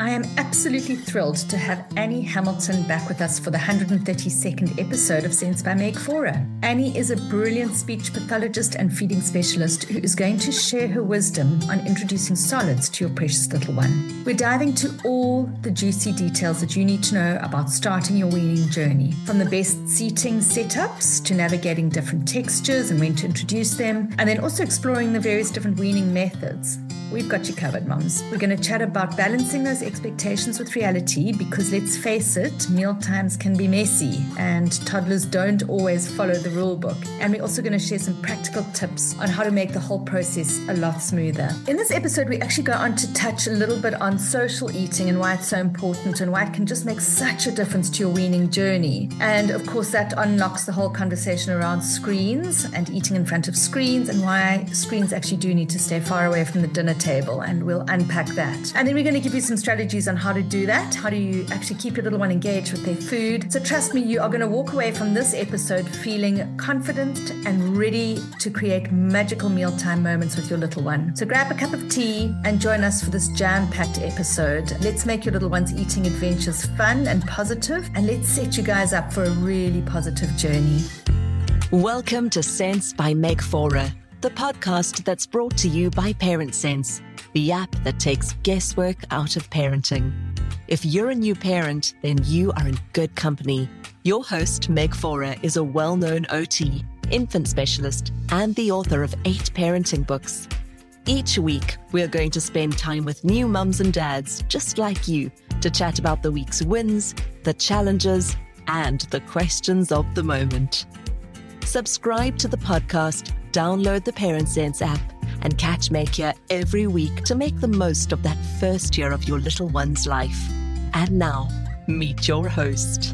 I am absolutely thrilled to have Annie Hamilton back with us for the 132nd episode of Sense by Meg Fora. Annie is a brilliant speech pathologist and feeding specialist who is going to share her wisdom on introducing solids to your precious little one. We're diving to all the juicy details that you need to know about starting your weaning journey, from the best seating setups to navigating different textures and when to introduce them, and then also exploring the various different weaning methods. We've got you covered, mums. We're going to chat about balancing those expectations with reality because, let's face it, meal times can be messy and toddlers don't always follow the rule book. And we're also going to share some practical tips on how to make the whole process a lot smoother. In this episode, we actually go on to touch a little bit on social eating and why it's so important and why it can just make such a difference to your weaning journey. And of course, that unlocks the whole conversation around screens and eating in front of screens and why screens actually do need to stay far away from the dinner table, and we'll unpack that. And then we're going to give you some strategies on how to do that. How do you actually keep your little one engaged with their food? So trust me, you are going to walk away from this episode feeling confident and ready to create magical mealtime moments with your little one. So grab a cup of tea and join us for this jam-packed episode. Let's make your little one's eating adventures fun and positive, and let's set you guys up for a really positive journey. Welcome to Sense by Meg Fora, the podcast that's brought to you by Parent Sense, the app that takes guesswork out of parenting. If you're a new parent, then you are in good company. Your host, Meg Fora, is a well-known OT, infant specialist, and the author of 8 parenting books. Each week, we're going to spend time with new mums and dads, just like you, to chat about the week's wins, the challenges, and the questions of the moment. Subscribe to the podcast, download the Parent Sense app, and catch Meg here every week to make the most of that first year of your little one's life. And now, meet your host.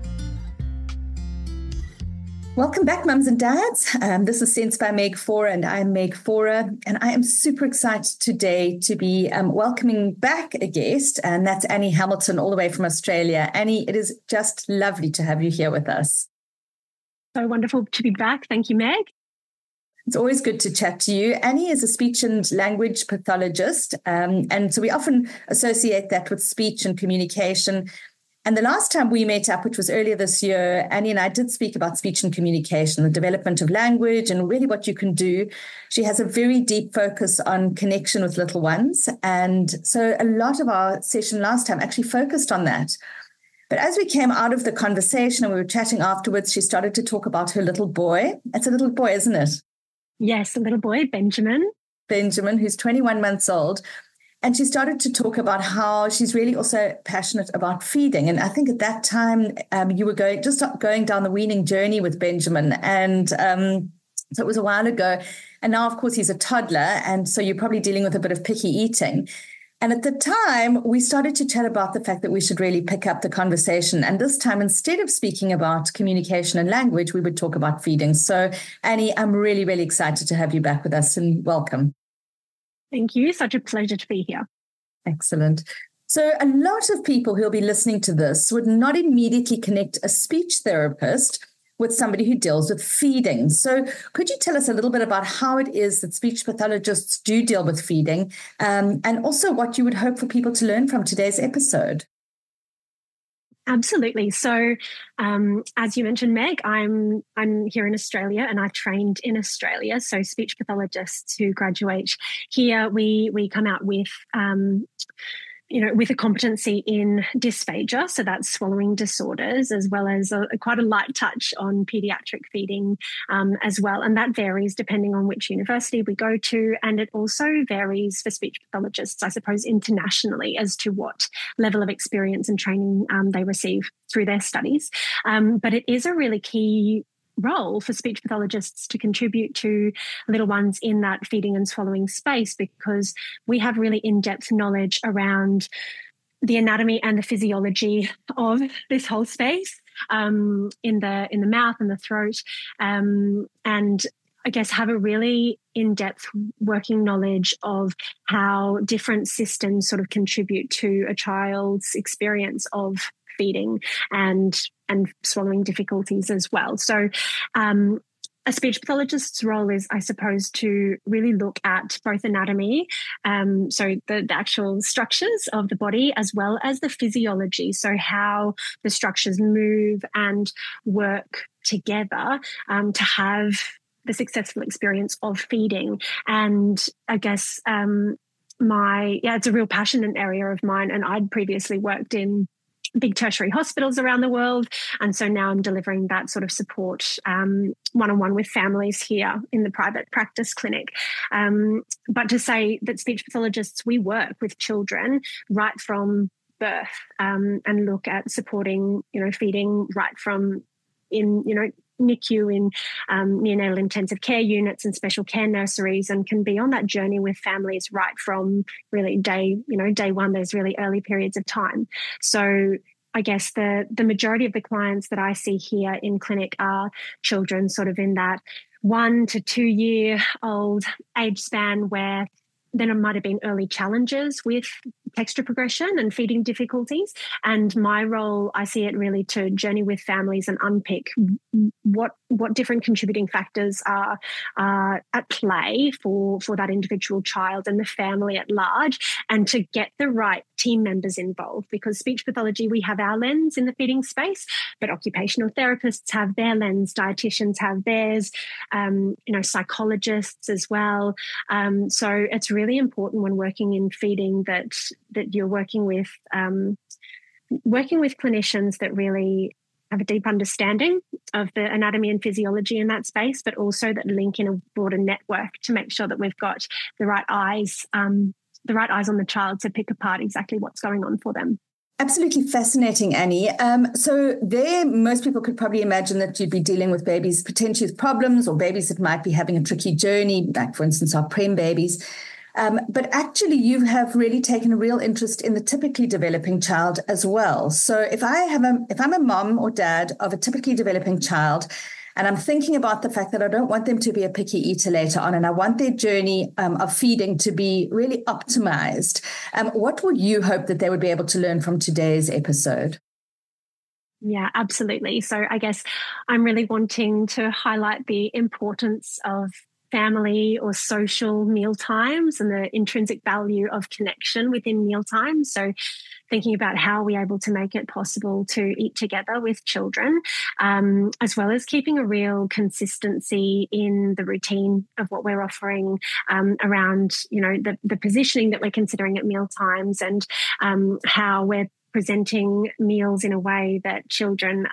Welcome back, mums and dads. This is Sense by Meg Fora, and I'm Meg Fora, and I am super excited today to be welcoming back a guest, and that's Annie Hamilton, all the way from Australia. Annie, it is just lovely to have you here with us. So wonderful to be back. Thank you, Meg. It's always good to chat to you. Annie is a speech and language pathologist, and so we often associate that with speech and communication. And the last time we met up, which was earlier this year, Annie and I did speak about speech and communication, the development of language, and really what you can do. She has a very deep focus on connection with little ones. And so a lot of our session last time actually focused on that. But as we came out of the conversation and we were chatting afterwards, she started to talk about her little boy. It's a little boy, isn't it? Yes, a little boy, Benjamin. Benjamin, who's 21 months old. And she started to talk about how she's really also passionate about feeding. And I think at that time, you were going down the weaning journey with Benjamin. And so it was a while ago. And now, of course, he's a toddler. And so you're probably dealing with a bit of picky eating. And at the time, we started to chat about the fact that we should really pick up the conversation. And this time, instead of speaking about communication and language, we would talk about feeding. So, Annie, I'm really, really excited to have you back with us, and welcome. Thank you. Such a pleasure to be here. Excellent. So a lot of people who'll be listening to this would not immediately connect a speech therapist with somebody who deals with feeding. So could you tell us a little bit about how it is that speech pathologists do deal with feeding, and also what you would hope for people to learn from today's episode? Absolutely. So, as you mentioned, Meg, I'm here in Australia, and I trained in Australia. So, speech pathologists who graduate here, we come out with with a competency in dysphagia, so that's swallowing disorders, as well as quite a light touch on pediatric feeding as well. And that varies depending on which university we go to. And it also varies for speech pathologists, I suppose, internationally as to what level of experience and training they receive through their studies. But it is a really key role for speech pathologists to contribute to little ones in that feeding and swallowing space, because we have really in-depth knowledge around the anatomy and the physiology of this whole space, in the mouth and the throat, and I guess have a really in-depth working knowledge of how different systems sort of contribute to a child's experience of feeding and swallowing difficulties as well. So a speech pathologist's role is, I suppose, to really look at both anatomy, so the actual structures of the body, as well as the physiology, so how the structures move and work together to have the successful experience of feeding. And I guess it's a real passionate area of mine, and I'd previously worked in big tertiary hospitals around the world. And so now I'm delivering that sort of support one-on-one with families here in the private practice clinic. But to say that speech pathologists, we work with children right from birth and look at supporting, feeding right from in, NICU, in neonatal intensive care units and special care nurseries, and can be on that journey with families right from really day one, those really early periods of time. So I guess the majority of the clients that I see here in clinic are children sort of in that 1 to 2 year old age span, where then it might have been early challenges with texture progression and feeding difficulties. And my role, I see it really to journey with families and unpick what different contributing factors are at play for that individual child and the family at large, and to get the right team members involved. Because speech pathology, we have our lens in the feeding space, but occupational therapists have their lens, dietitians have theirs, psychologists as well. So it's really important when working in feeding that you're working with clinicians that really have a deep understanding of the anatomy and physiology in that space, but also that link in a broader network to make sure that we've got the right eyes on the child to pick apart exactly what's going on for them. Absolutely fascinating, Annie. So there, most people could probably imagine that you'd be dealing with babies potentially with problems, or babies that might be having a tricky journey, like, for instance, our prem babies. But actually, you have really taken a real interest in the typically developing child as well. So if I'm a mom or dad of a typically developing child, and I'm thinking about the fact that I don't want them to be a picky eater later on, and I want their journey of feeding to be really optimized, what would you hope that they would be able to learn from today's episode? Yeah, absolutely. So I guess I'm really wanting to highlight the importance of family or social meal times and the intrinsic value of connection within meal times. So thinking about how we're able to make it possible to eat together with children, as well as keeping a real consistency in the routine of what we're offering around, the positioning that we're considering at meal times, and how we're presenting meals in a way that children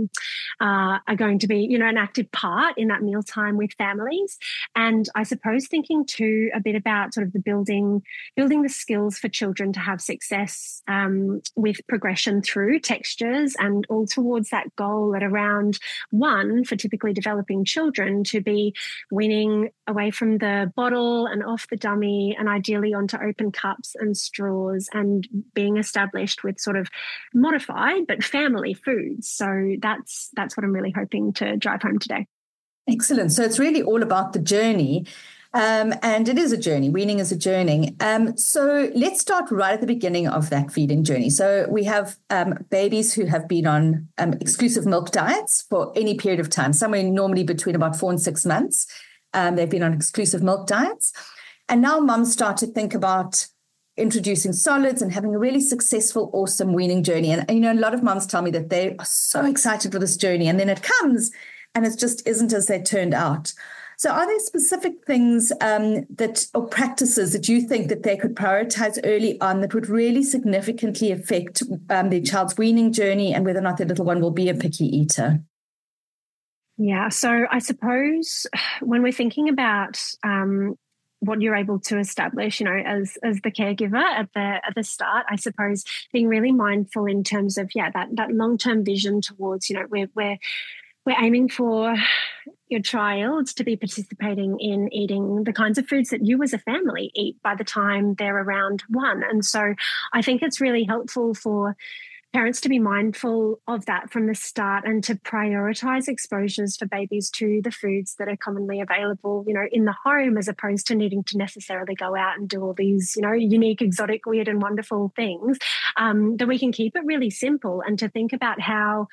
are going to be, an active part in that mealtime with families. And I suppose thinking too a bit about sort of the building the skills for children to have success with progression through textures, and all towards that goal at around 1 for typically developing children to be weaning away from the bottle and off the dummy, and ideally onto open cups and straws, and being established with sort of modified but family foods. So that's what I'm really hoping to drive home today. Excellent. So it's really all about the journey. And it is a journey. Weaning is a journey. So let's start right at the beginning of that feeding journey. So we have babies who have been on exclusive milk diets for any period of time, somewhere normally between about 4 and 6 months. They've been on exclusive milk diets. And now mums start to think about introducing solids and having a really successful, awesome weaning journey. And, a lot of mums tell me that they are so excited for this journey, and then it comes and it just isn't as they turned out. So are there specific things or practices that you think that they could prioritize early on that would really significantly affect their child's weaning journey and whether or not their little one will be a picky eater? Yeah, so I suppose when we're thinking about what you're able to establish, as the caregiver at the start, I suppose being really mindful in terms of that long-term vision towards, we're aiming for your child to be participating in eating the kinds of foods that you as a family eat by the time they're around 1. And so I think it's really helpful for parents to be mindful of that from the start, and to prioritize exposures for babies to the foods that are commonly available, in the home, as opposed to needing to necessarily go out and do all these, unique, exotic, weird and wonderful things, that we can keep it really simple, and to think about how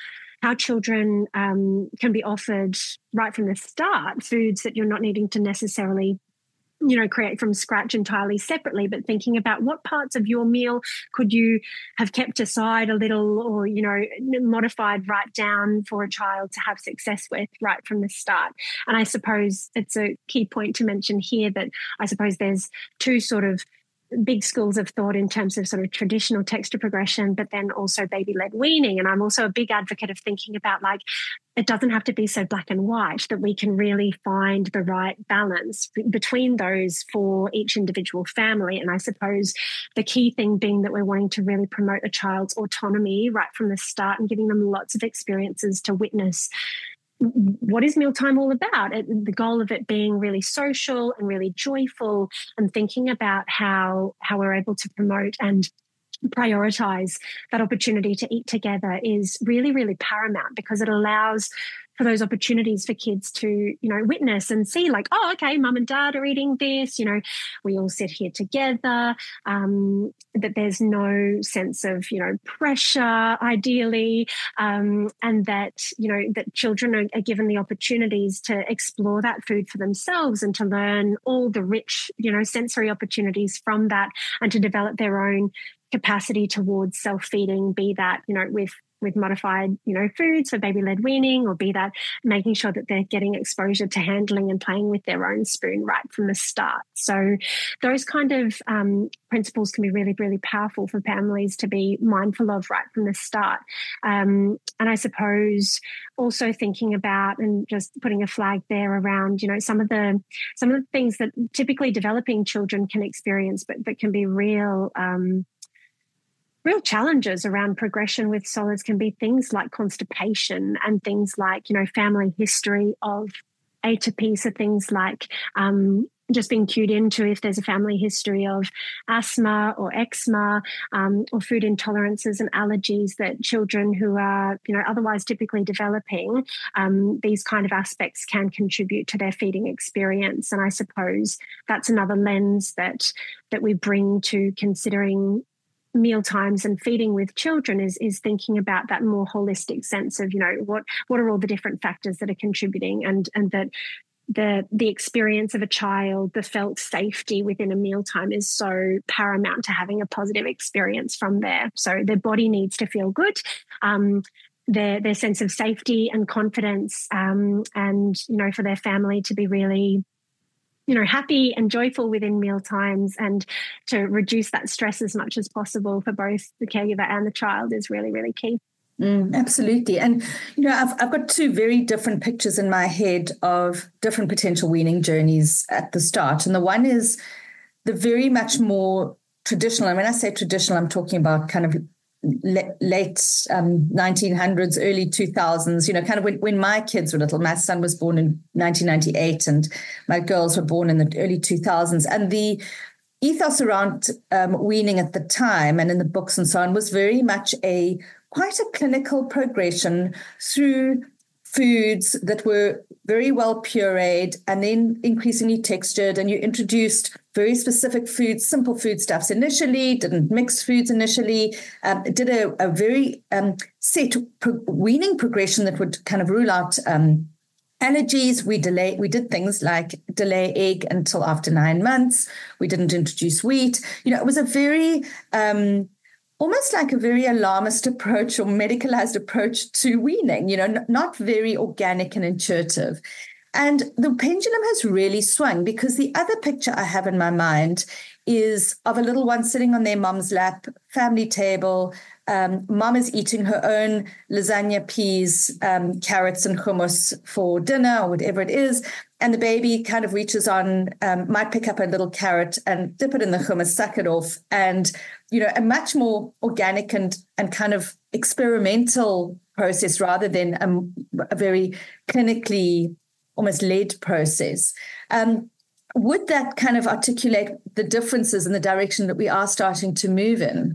how children can be offered right from the start foods that you're not needing to necessarily create from scratch entirely separately, but thinking about what parts of your meal could you have kept aside a little or, modified right down for a child to have success with right from the start. And I suppose it's a key point to mention here that I suppose there's two sort of big schools of thought in terms of sort of traditional texture progression, but then also baby-led weaning. And I'm also a big advocate of thinking about it doesn't have to be so black and white, that we can really find the right balance between those for each individual family. And I suppose the key thing being that we're wanting to really promote a child's autonomy right from the start and giving them lots of experiences to witness what is mealtime all about? The goal of it being really social and really joyful, and thinking about how we're able to promote and prioritize that opportunity to eat together is really, really paramount, because it allows for those opportunities for kids to, witness and see okay, mum and dad are eating this, we all sit here together, that there's no sense of, pressure ideally, and that, that children are given the opportunities to explore that food for themselves and to learn all the rich, sensory opportunities from that, and to develop their own capacity towards self-feeding, be that, with modified, foods for baby-led weaning, or be that making sure that they're getting exposure to handling and playing with their own spoon right from the start. So those kind of principles can be really, really powerful for families to be mindful of right from the start. And I suppose also thinking about and just putting a flag there around, some of the things that typically developing children can experience, but that can be real challenges around progression with solids, can be things like constipation and things like, family history of atopy. So things like just being cued into if there's a family history of asthma or eczema, or food intolerances and allergies that children who are, otherwise typically developing, these kind of aspects can contribute to their feeding experience. And I suppose that's another lens that we bring to considering meal times and feeding with children is thinking about that more holistic sense of, what are all the different factors that are contributing, and that the experience of a child, the felt safety within a mealtime is so paramount to having a positive experience from there. So their body needs to feel good. Their sense of safety and confidence, and, for their family to be really happy and joyful within meal times, and to reduce that stress as much as possible for both the caregiver and the child is really, really key. Absolutely. And, I've got two very different pictures in my head of different potential weaning journeys at the start. And the one is the very much more traditional. And when I say traditional, I'm talking about kind of late 1900s, early 2000s, kind of when my kids were little. My son was born in 1998 and my girls were born in the early 2000s. And the ethos around weaning at the time and in the books and so on was very much quite a clinical progression through foods that were very well pureed and then increasingly textured, and you introduced very specific foods, simple foodstuffs initially, didn't mix foods initially, did a very set weaning progression that would kind of rule out allergies. We did things like delay egg until after 9 months. We didn't introduce wheat. It was a very almost like a very alarmist approach or medicalized approach to weaning, not very organic and intuitive. And the pendulum has really swung, because the other picture I have in my mind is of a little one sitting on their mom's lap, family table. Mom is eating her own lasagna, peas, carrots and hummus for dinner or whatever it is. And the baby kind of reaches on, might pick up a little carrot and dip it in the hummus, suck it off. And, a much more organic and kind of experimental process rather than a very clinically almost led process. Would that kind of articulate the differences in the direction that we are starting to move in?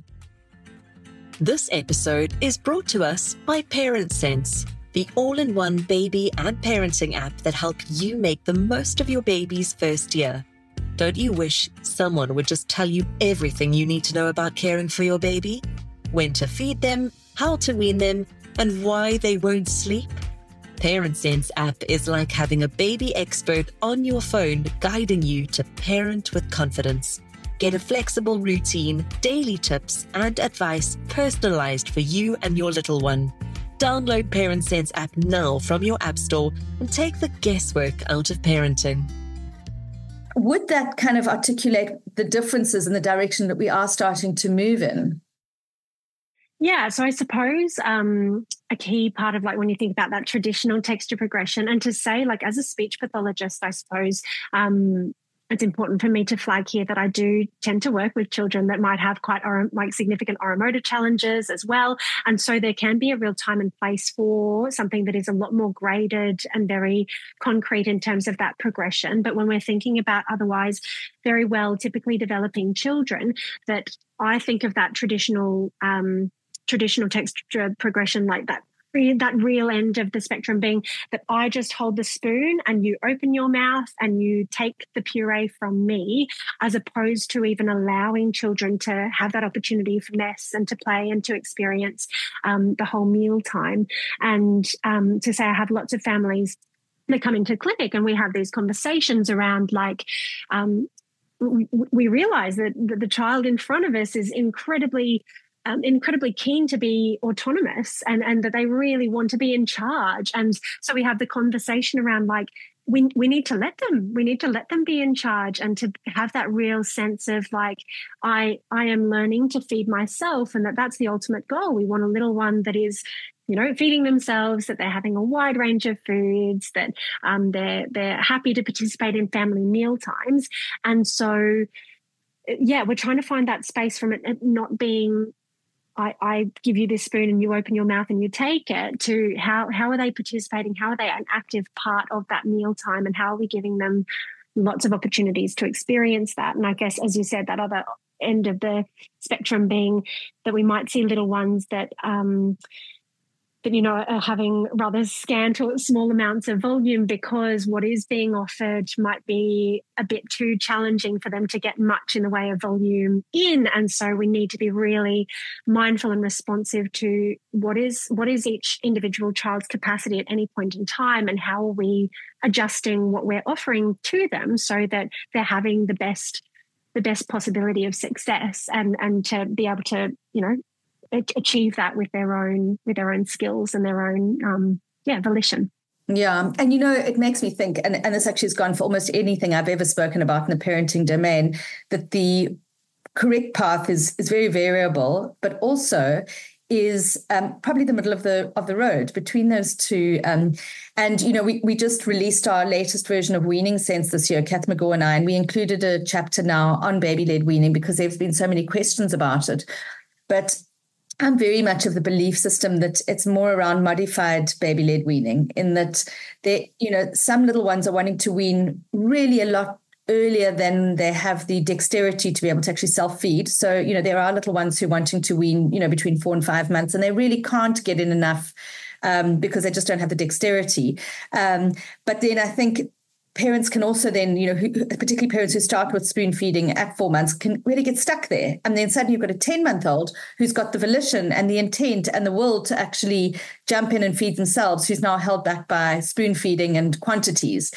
This episode is brought to us by ParentSense, the all-in-one baby and parenting app that helps you make the most of your baby's first year. Don't you wish someone would just tell you everything you need to know about caring for your baby? When to feed them, how to wean them, and why they won't sleep? Parent Sense app is like having a baby expert on your phone guiding you to parent with confidence. Get a flexible routine, daily tips, and advice personalized for you and your little one. Download Parent Sense app now from your app store and take the guesswork out of parenting. Would that kind of articulate the differences in the direction that we are starting to move in? Yeah, so I suppose a key part of like when you think about that traditional texture progression, and to say like as a speech pathologist, I suppose it's important for me to flag here that I do tend to work with children that might have quite significant oromotor challenges as well. And so there can be a real time and place for something that is a lot more graded and very concrete in terms of that progression. But when we're thinking about otherwise very well typically developing children, that I think of that traditional texture progression like that real end of the spectrum being that I just hold the spoon and you open your mouth and you take the puree from me, as opposed to even allowing children to have that opportunity for mess and to play and to experience the whole meal time. And to say I have lots of families that come into clinic and we have these conversations around like, we realize that the child in front of us is incredibly keen to be autonomous and that they really want to be in charge. And so we have the conversation around like, we need to let them be in charge and to have that real sense of like, I am learning to feed myself, and that's the ultimate goal. We want a little one that is, feeding themselves, that they're having a wide range of foods, that they're happy to participate in family meal times. And so, yeah, we're trying to find that space from it not being, I give you this spoon and you open your mouth and you take it, to how are they participating? How are they an active part of that meal time? And how are we giving them lots of opportunities to experience that? And I guess, as you said, that other end of the spectrum being that we might see little ones that are having rather scant or small amounts of volume because what is being offered might be a bit too challenging for them to get much in the way of volume in. And so we need to be really mindful and responsive to what is each individual child's capacity at any point in time, and how are we adjusting what we're offering to them so that they're having the best possibility of success and to be able to, achieve that with their own skills and their own volition. Yeah. And, it makes me think, and this actually has gone for almost anything I've ever spoken about in the parenting domain, that the correct path is very variable, but also is probably the middle of the road between those two. We just released our latest version of Weaning Sense this year, Kath McGaw and I, and we included a chapter now on baby-led weaning because there's been so many questions about it. But I'm very much of the belief system that it's more around modified baby-led weaning, in that some little ones are wanting to wean really a lot earlier than they have the dexterity to be able to actually self-feed. So, there are little ones who are wanting to wean, between 4 and 5 months, and they really can't get in enough because they just don't have the dexterity. But then I think parents can also then, particularly parents who start with spoon feeding at 4 months, can really get stuck there. And then suddenly you've got a 10-month-old who's got the volition and the intent and the will to actually jump in and feed themselves, who's now held back by spoon feeding and quantities.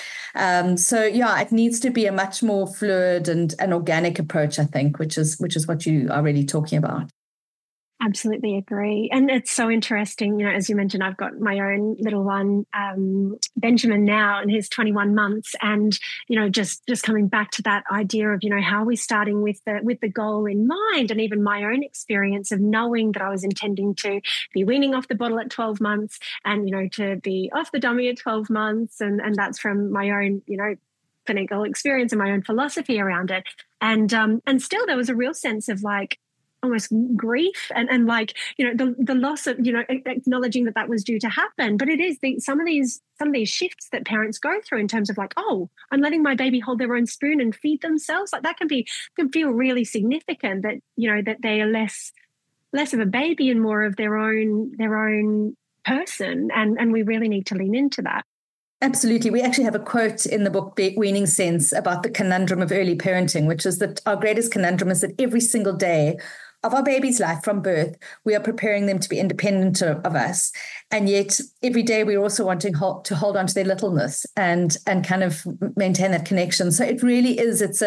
It needs to be a much more fluid and an organic approach, I think, which is what you are really talking about. Absolutely agree. And it's so interesting, as you mentioned, I've got my own little one, Benjamin now, and he's 21 months. And, just coming back to that idea of, how are we starting with the goal in mind, and even my own experience of knowing that I was intending to be weaning off the bottle at 12 months and, to be off the dummy at 12 months. And that's from my own, clinical experience and my own philosophy around it. And still there was a real sense of like, almost grief and like, the loss of, acknowledging that was due to happen. But it is some of these shifts that parents go through in terms of like, oh, I'm letting my baby hold their own spoon and feed themselves. Like that can feel really significant, that, that they are less of a baby and more of their own person. And we really need to lean into that. Absolutely. We actually have a quote in the book, Weaning Sense, about the conundrum of early parenting, which is that our greatest conundrum is that every single day of our baby's life from birth, we are preparing them to be independent of us. And yet every day we're also wanting to hold on to their littleness and kind of maintain that connection. So it really is, it's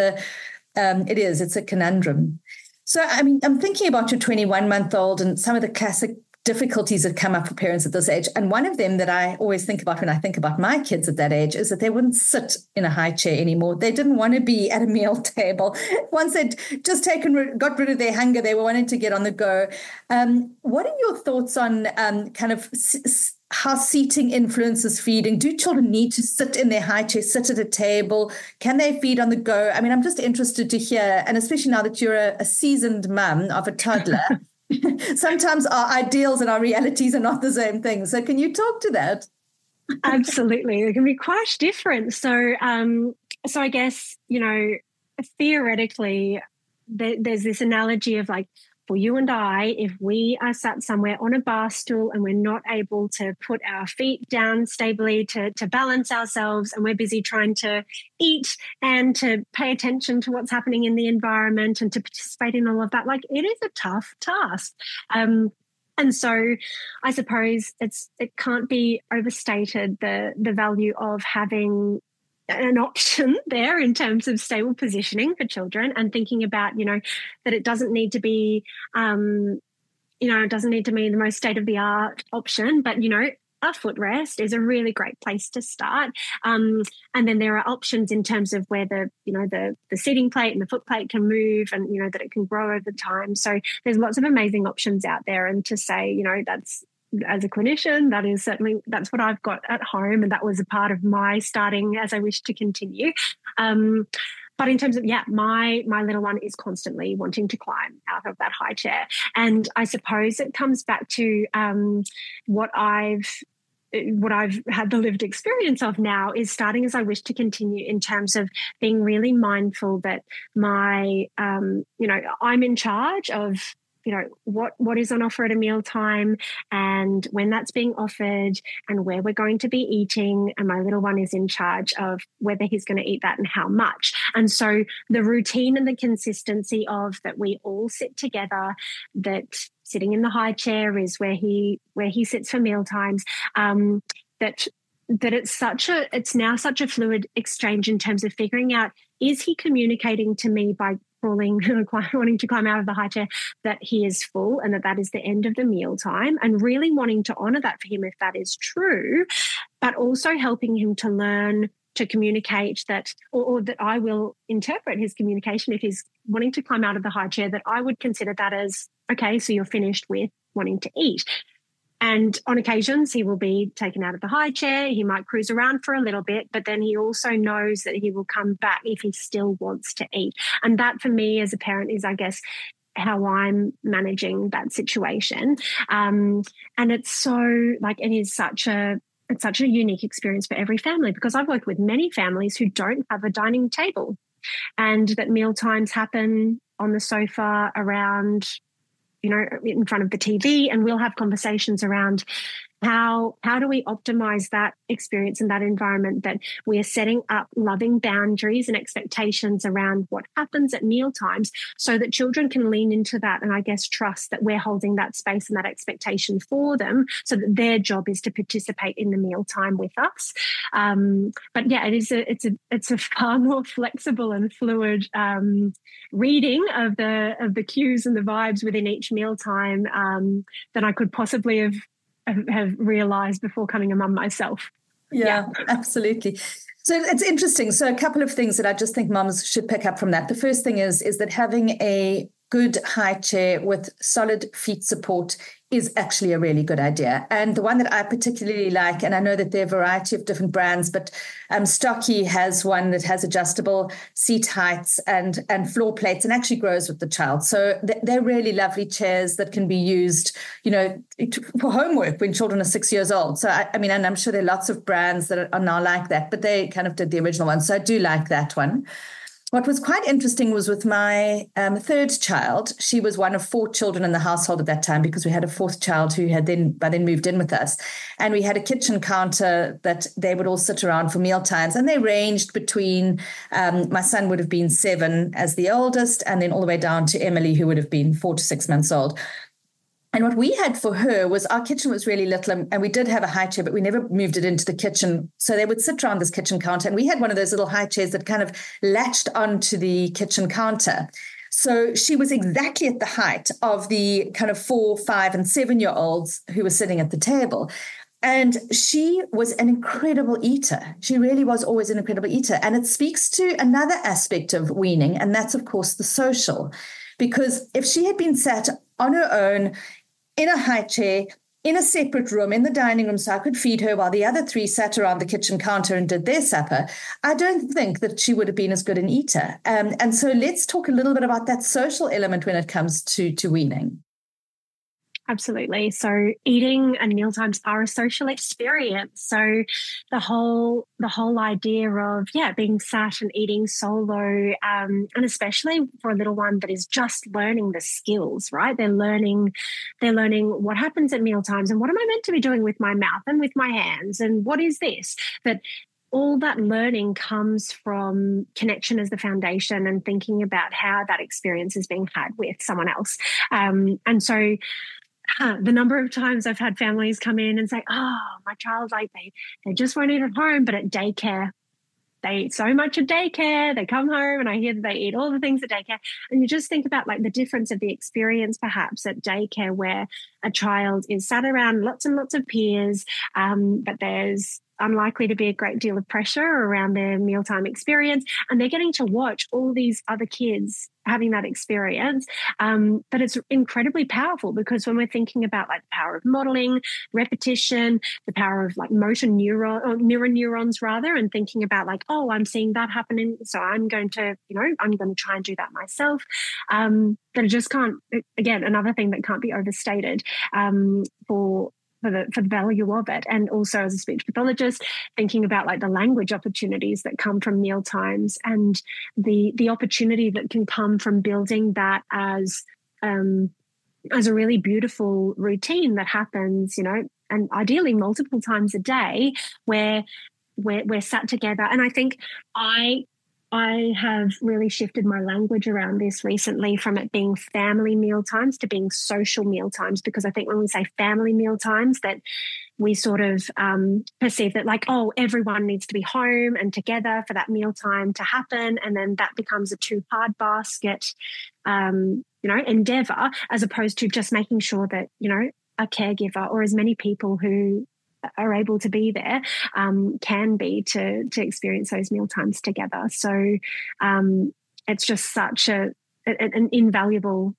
a conundrum. So, I mean, I'm thinking about your 21-month-old and some of the classic difficulties that come up for parents at this age. And one of them that I always think about when I think about my kids at that age is that they wouldn't sit in a high chair anymore. They didn't want to be at a meal table. Once they'd just got rid of their hunger, they were wanting to get on the go. What are your thoughts on kind of how seating influences feeding? Do children need to sit in their high chair, sit at a table? Can they feed on the go? I mean, I'm just interested to hear, and especially now that you're a seasoned mum of a toddler, sometimes our ideals and our realities are not the same thing. So can you talk to that? Absolutely. It can be quite different. So I guess, theoretically, there's this analogy of like, for you and I, if we are sat somewhere on a bar stool and we're not able to put our feet down stably to balance ourselves, and we're busy trying to eat and to pay attention to what's happening in the environment and to participate in all of that, like it is a tough task. And so I suppose it can't be overstated the value of having an option there in terms of stable positioning for children, and thinking about, that it doesn't need to be, it doesn't need to be the most state-of-the-art option, but, a footrest is a really great place to start. And then there are options in terms of where the seating plate and the foot plate can move, and, that it can grow over time. So there's lots of amazing options out there. And to say, that's, as a clinician, that's what I've got at home, and that was a part of my starting as I wish to continue. But in terms of, my little one is constantly wanting to climb out of that high chair. And I suppose it comes back to what I've had the lived experience of now is starting as I wish to continue, in terms of being really mindful that my, I'm in charge of, what is on offer at a mealtime, and when that's being offered, and where we're going to be eating. And my little one is in charge of whether he's going to eat that and how much. And so the routine and the consistency of that we all sit together, that sitting in the high chair is where he sits for meal times, that it's now such a fluid exchange in terms of figuring out, is he communicating to me by wanting to climb out of the high chair that he is full and that is the end of the meal time, and really wanting to honour that for him if that is true, but also helping him to learn to communicate that, or that I will interpret his communication if he's wanting to climb out of the high chair, that I would consider that as, okay, so you're finished with wanting to eat. And on occasions, he will be taken out of the high chair. He might cruise around for a little bit, but then he also knows that he will come back if he still wants to eat. And that, for me as a parent, is, I guess, how I'm managing that situation. And it's so, it is such a unique experience for every family, because I've worked with many families who don't have a dining table, and that meal times happen on the sofa around, in front of the TV, and we'll have conversations around how do we optimize that experience and that environment, that we are setting up loving boundaries and expectations around what happens at meal times, so that children can lean into that and, I guess, trust that we're holding that space and that expectation for them, so that their job is to participate in the meal time with us. But it's a far more flexible and fluid reading of the cues and the vibes within each meal time than I could possibly have realised before coming a mum myself. Yeah, absolutely. So it's interesting. So a couple of things that I just think mums should pick up from that. The first thing is that having a good high chair with solid feet support is actually a really good idea. And the one that I particularly like, and I know that there are a variety of different brands, but Stocky has one that has adjustable seat heights and floor plates and actually grows with the child. So they're really lovely chairs that can be used, for homework when children are 6 years old. So and I'm sure there are lots of brands that are now like that, but they kind of did the original one. So I do like that one. what was quite interesting was with my third child. She was one of 4 children in the household at that time, because we had a 4th child who had by then moved in with us. And we had a kitchen counter that they would all sit around for meal times. And they ranged between, my son would have been 7 as the oldest, and then all the way down to Emily, who would have been 4 to 6 months old. And what we had for her was, our kitchen was really little, and we did have a high chair, but we never moved it into the kitchen. So they would sit around this kitchen counter, and we had one of those little high chairs that kind of latched onto the kitchen counter. So she was exactly at the height of the kind of 4, 5, and 7-year-olds who were sitting at the table. And she was an incredible eater. She really was always an incredible eater. And it speaks to another aspect of weaning, and that's, of course, the social. Because if she had been sat on her own, in a high chair, in a separate room, in the dining room, so I could feed her while the other 3 sat around the kitchen counter and did their supper, I don't think that she would have been as good an eater. And so let's talk a little bit about that social element when it comes to weaning. Absolutely. So eating and mealtimes are a social experience. So the whole idea of, being sat and eating solo, and especially for a little one that is just learning the skills, right? They're learning what happens at mealtimes, and what am I meant to be doing with my mouth and with my hands, and what is this? That all that learning comes from connection as the foundation, and thinking about how that experience is being had with someone else. And so the number of times I've had families come in and say, oh, my child, like they just won't eat at home, but at daycare, they eat so much at daycare. They come home and I hear that they eat all the things at daycare. And you just think about like the difference of the experience perhaps at daycare, where a child is sat around lots and lots of peers, but there's unlikely to be a great deal of pressure around their mealtime experience, and they're getting to watch all these other kids having that experience. But it's incredibly powerful, because when we're thinking about like the power of modeling, repetition, the power of like motor neurons rather, and thinking about like, oh, I'm seeing that happening, so I'm going to try and do that myself. That it just can't, again, another thing that can't be overstated for the value of it. And also as a speech pathologist, thinking about like the language opportunities that come from meal times, and the opportunity that can come from building that as a really beautiful routine that happens, and ideally multiple times a day, where we're sat together. And I think I have really shifted my language around this recently, from it being family meal times to being social meal times, because I think when we say family meal times, that we sort of perceive that like, oh, everyone needs to be home and together for that meal time to happen. And then that becomes a too hard basket, endeavor, as opposed to just making sure that, a caregiver or as many people who are able to be there can be to experience those meal times together. So it's just such an invaluable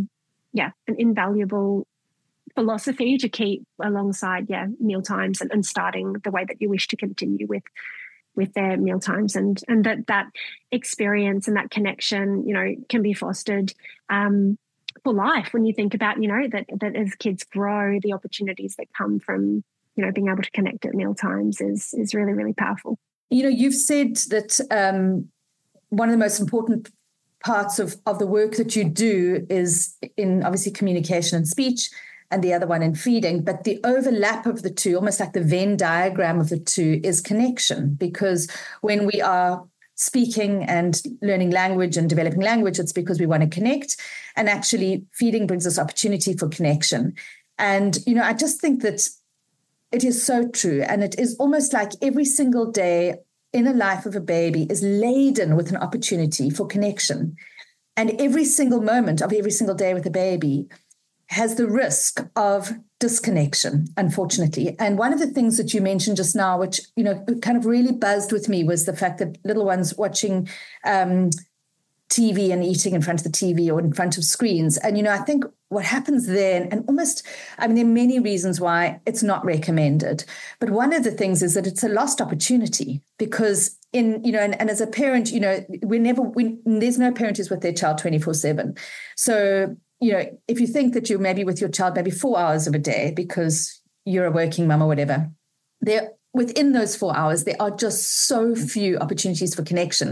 philosophy to keep alongside meal times, and starting the way that you wish to continue with their meal times, and that experience and that connection can be fostered for life. When you think about that as kids grow, the opportunities that come from being able to connect at meal times is really, really powerful. You've said that one of the most important parts of the work that you do is in obviously communication and speech, and the other one in feeding. But the overlap of the two, almost like the Venn diagram of the two, is connection. Because when we are speaking and learning language and developing language, it's because we want to connect. And actually feeding brings us opportunity for connection. And, I just think that it is so true. And it is almost like every single day in the life of a baby is laden with an opportunity for connection. And every single moment of every single day with a baby has the risk of disconnection, unfortunately. And one of the things that you mentioned just now, which, kind of really buzzed with me, was the fact that little ones watching TV and eating in front of the TV or in front of screens. And, I think what happens then, and there are many reasons why it's not recommended. But one of the things is that it's a lost opportunity, because and as a parent, there's no parent who's with their child 24/7. So, if you think that you're maybe with your child maybe 4 hours of a day because you're a working mum or whatever, within those 4 hours, there are just so few opportunities for connection.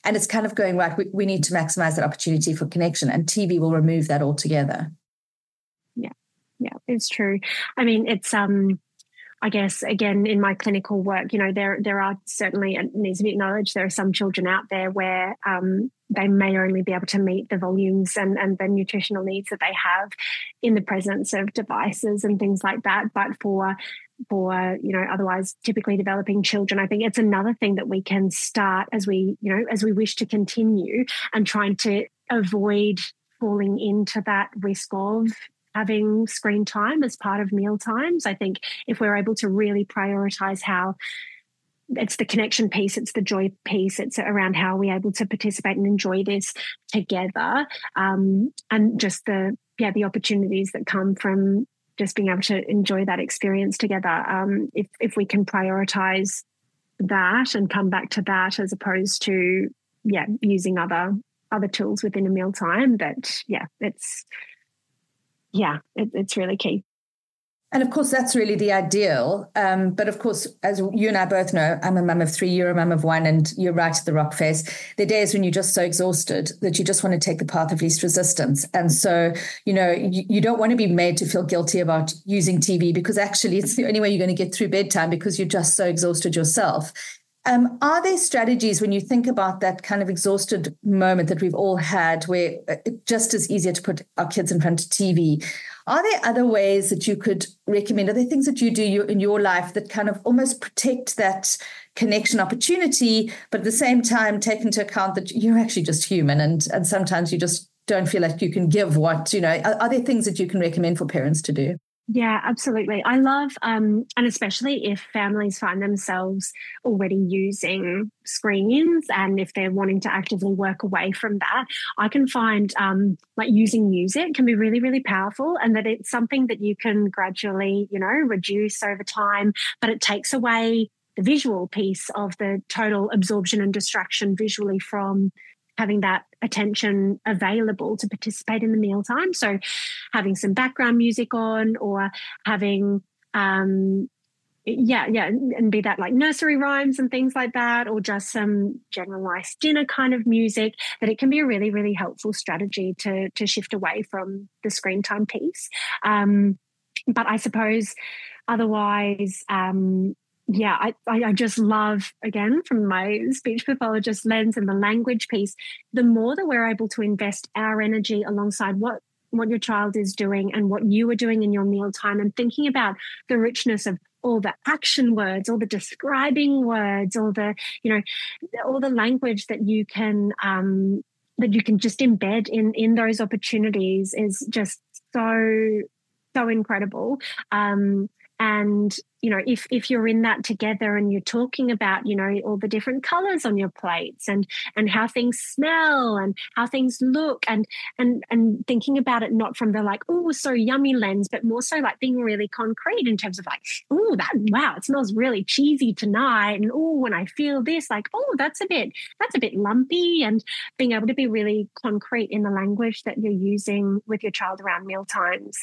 And it's kind of going, right, we need to maximize that opportunity for connection, and TV will remove that altogether. Yeah, it's true. I mean, it's I guess, again, in my clinical work, there are certainly, it needs to be acknowledged, there are some children out there where they may only be able to meet the volumes and the nutritional needs that they have in the presence of devices and things like that. But for otherwise typically developing children, I think it's another thing that we can start as we wish to continue and trying to avoid falling into that risk of having screen time as part of meal times. I think if we're able to really prioritize how it's the connection piece, it's the joy piece, it's around how we're able to participate and enjoy this together, and just the opportunities that come from just being able to enjoy that experience together. If we can prioritize that and come back to that as opposed to using other tools within a mealtime, it's really key. And of course, that's really the ideal. But of course, as you and I both know, I'm a mum of 3, you're a mum of 1, and you're right at the rock face. There are days when you're just so exhausted that you just want to take the path of least resistance. And so, you don't want to be made to feel guilty about using TV, because actually it's the only way you're going to get through bedtime, because you're just so exhausted yourself. Are there strategies when you think about that kind of exhausted moment that we've all had where it just is easier to put our kids in front of TV? Are there other ways that you could recommend? Are there things that you do in your life that kind of almost protect that connection opportunity, but at the same time take into account that you're actually just human and sometimes you just don't feel like you can give what, are there things that you can recommend for parents to do? Yeah, absolutely. I love, and especially if families find themselves already using screens and if they're wanting to actively work away from that, I can find like using music can be really, really powerful, and that it's something that you can gradually, reduce over time, but it takes away the visual piece of the total absorption and distraction visually from having that attention available to participate in the mealtime. So having some background music on, or having, and be that like nursery rhymes and things like that, or just some generalized dinner kind of music, that it can be a really, really helpful strategy to shift away from the screen time piece. But I suppose otherwise, I just love, again, from my speech pathologist lens and the language piece, the more that we're able to invest our energy alongside what your child is doing and what you are doing in your mealtime, and thinking about the richness of all the action words, all the describing words, all the language that you can just embed in those opportunities is just so incredible. And, if you're in that together and you're talking about, all the different colors on your plates and how things smell and how things look, and thinking about it not from the like, oh, so yummy lens, but more so like being really concrete in terms of like, oh, it smells really cheesy tonight. And oh, when I feel this, like, oh, that's a bit lumpy, and being able to be really concrete in the language that you're using with your child around meal times.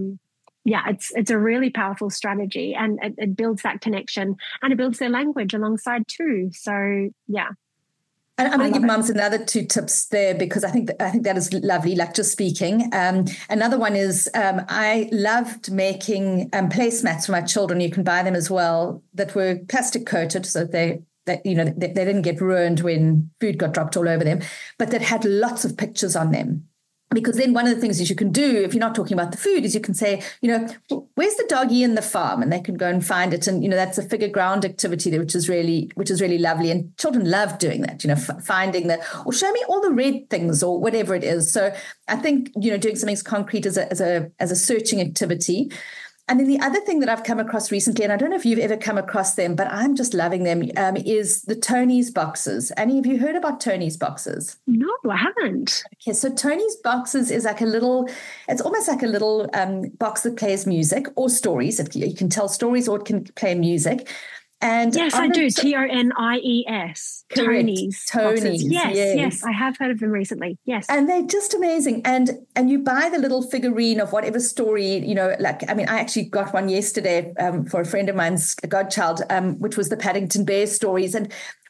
It's a really powerful strategy, and it builds that connection, and it builds their language alongside too. So, yeah. And I'm going to give mums another 2 tips there, because I think that is lovely, like just speaking. Another one is I loved making placemats for my children. You can buy them as well, that were plastic coated, so they didn't get ruined when food got dropped all over them, but that had lots of pictures on them. Because then one of the things that you can do, if you're not talking about the food, is you can say, where's the doggy in the farm? And they can go and find it. And, that's a figure ground activity there, which is really lovely. And children love doing that, finding or show me all the red things or whatever it is. So I think, doing something as concrete as a searching activity. And then the other thing that I've come across recently, and I don't know if you've ever come across them, but I'm just loving them, is the Tony's boxes. Any of you heard about Tony's boxes? No, I haven't. Okay, so Tony's boxes is like it's almost like a little box that plays music or stories. You can tell stories or it can play music. And yes, I do. TONIES. Tony's. Yes, I have heard of them recently. Yes. And they're just amazing. And you buy the little figurine of whatever story, I actually got one yesterday for a friend of mine's godchild, which was the Paddington Bear stories. And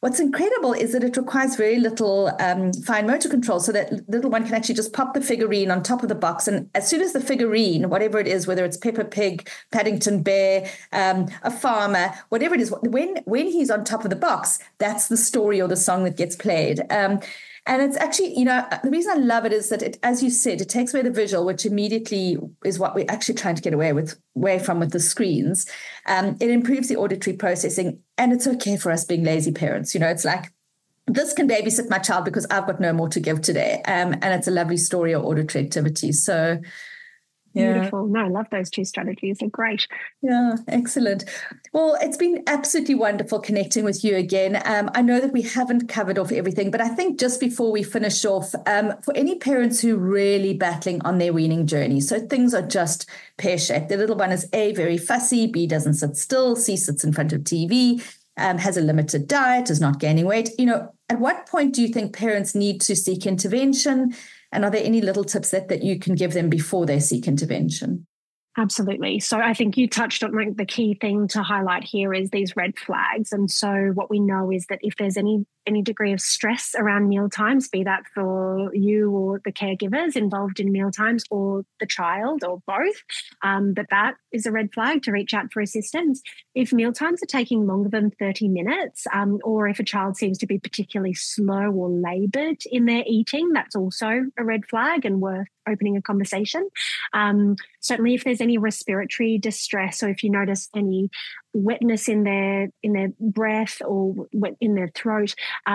what's incredible is that it requires very little fine motor control, so that little one can actually just pop the figurine on top of the box. And as soon as the figurine, whatever it is, whether it's Peppa Pig, Paddington Bear, a farmer, whatever it is, when he's on top of the box, that's the story or the song that gets played. And it's actually, the reason I love it is that it, as you said, it takes away the visual, which immediately is what we're actually trying to get away from with the screens. It improves the auditory processing, and it's okay for us being lazy parents. It's like, this can babysit my child because I've got no more to give today. And it's a lovely story or auditory activity. So, yeah. Beautiful. No, I love those two strategies. They're great. Yeah, excellent. Well, it's been absolutely wonderful connecting with you again. I know that we haven't covered off everything, but I think just before we finish off, for any parents who are really battling on their weaning journey, so things are just pear-shaped. The little one is A, very fussy, B, doesn't sit still, C, sits in front of TV, has a limited diet, is not gaining weight. At what point do you think parents need to seek intervention? And are there any little tips that you can give them before they seek intervention? Absolutely. So I think you touched on the key thing to highlight here is these red flags. And so what we know is that if there's any degree of stress around meal times, be that for you or the caregivers involved in meal times or the child or both, that is a red flag to reach out for assistance. If meal times are taking longer than 30 minutes, or if a child seems to be particularly slow or laboured in their eating, that's also a red flag and worth opening a conversation. Certainly if there's any respiratory distress, or if you notice any wetness in their breath or wet in their throat,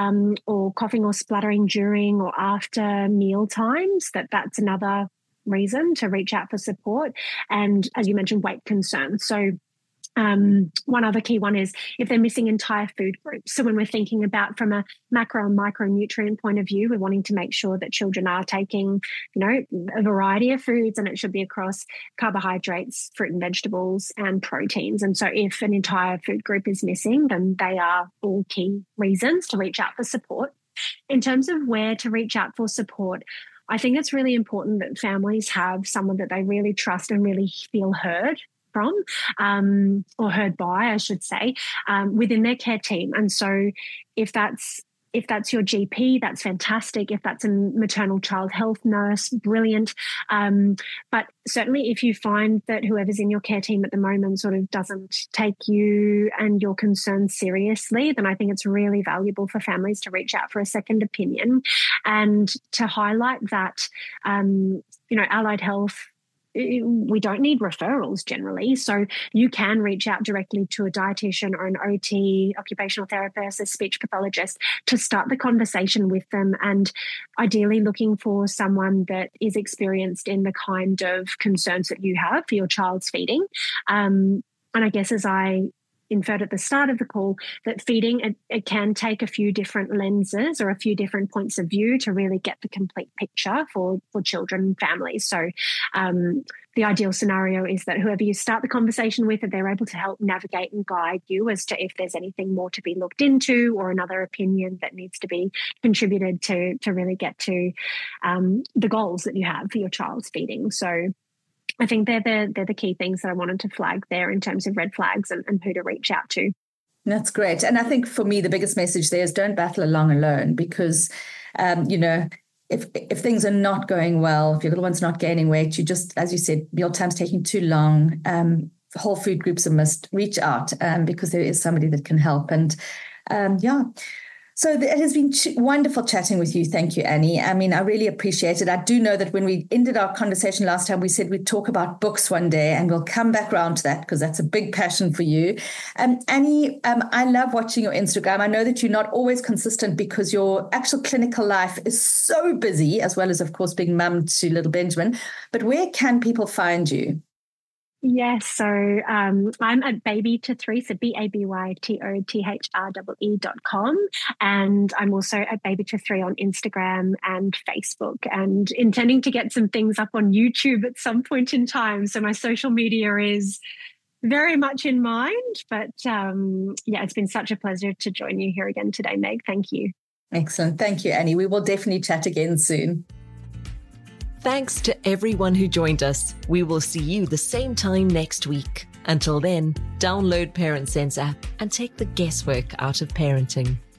or coughing or spluttering during or after meal times, that's another reason to reach out for support. And as you mentioned, weight concerns. So one other key one is if they're missing entire food groups. So when we're thinking about from a macro and micronutrient point of view, we're wanting to make sure that children are taking, a variety of foods, and it should be across carbohydrates, fruit and vegetables, and proteins. And so if an entire food group is missing, then they are all key reasons to reach out for support. In terms of where to reach out for support, I think it's really important that families have someone that they really trust and really feel heard from, or heard by, I should say, within their care team. And so if that's your GP, that's fantastic. If that's a maternal child health nurse, brilliant. But certainly if you find that whoever's in your care team at the moment sort of doesn't take you and your concerns seriously, then I think it's really valuable for families to reach out for a second opinion and to highlight that, allied health, we don't need referrals generally. So you can reach out directly to a dietitian or an OT, occupational therapist, a speech pathologist, to start the conversation with them, and ideally looking for someone that is experienced in the kind of concerns that you have for your child's feeding. And I guess as I inferred at the start of the call, that feeding, it can take a few different lenses or a few different points of view to really get the complete picture for children and families. So the ideal scenario is that whoever you start the conversation with, that they're able to help navigate and guide you as to if there's anything more to be looked into or another opinion that needs to be contributed to really get to the goals that you have for your child's feeding. So I think they're the key things that I wanted to flag there in terms of red flags and who to reach out to. That's great. And I think for me, the biggest message there is don't battle along alone, because, if things are not going well, if your little one's not gaining weight, you just, as you said, mealtime's taking too long, whole food groups are missed, reach out because there is somebody that can help. And So it has been wonderful chatting with you. Thank you, Annie. I mean, I really appreciate it. I do know that when we ended our conversation last time, we said we'd talk about books one day, and we'll come back around to that because that's a big passion for you. Annie, I love watching your Instagram. I know that you're not always consistent because your actual clinical life is so busy, as well as, of course, being mum to little Benjamin. But where can people find you? Yes, so I'm at babyto3, so BABYTOTHREE.com, and I'm also at babyto3 on Instagram and Facebook, and intending to get some things up on YouTube at some point in time. So my social media is very much in mind, but it's been such a pleasure to join you here again today, Meg. Thank you. Excellent. Thank you, Annie. We will definitely chat again soon. Thanks to everyone who joined us. We will see you the same time next week. Until then, download Parent Sense app and take the guesswork out of parenting.